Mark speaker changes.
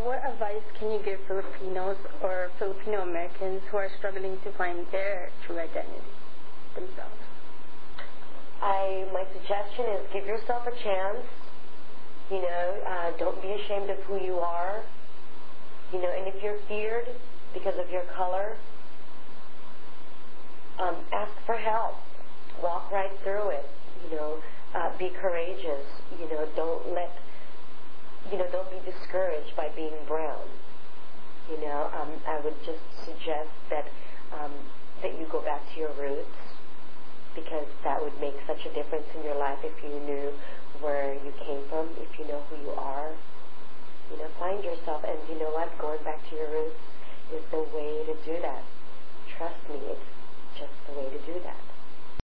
Speaker 1: what advice can you give Filipinos or Filipino Americans who are struggling to find their true identity themselves?
Speaker 2: My suggestion is give yourself a chance. Don't be ashamed of who you are. And if you're feared because of your color, ask for help. Walk right through it. Be courageous. Don't be discouraged by being brown. I would just suggest that you go back to your roots, because that would make such a difference in your life if you knew where you came from, if you know who you are. Find yourself, and you know what? Going back to your roots is the way to do that. Trust me, it's just the way to do that.